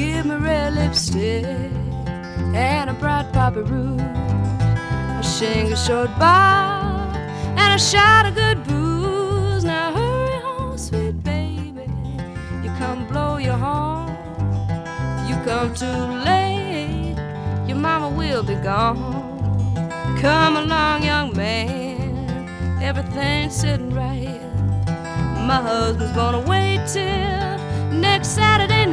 Give me red lipstick and a bright poppy rouge, a shingle short bob and a shot of good booze. Now hurry home, sweet baby, you come blow your horn. If you come too late, your mama will be gone. Come along, young man, everything's sitting right. My husband's gonna wait till next Saturday night.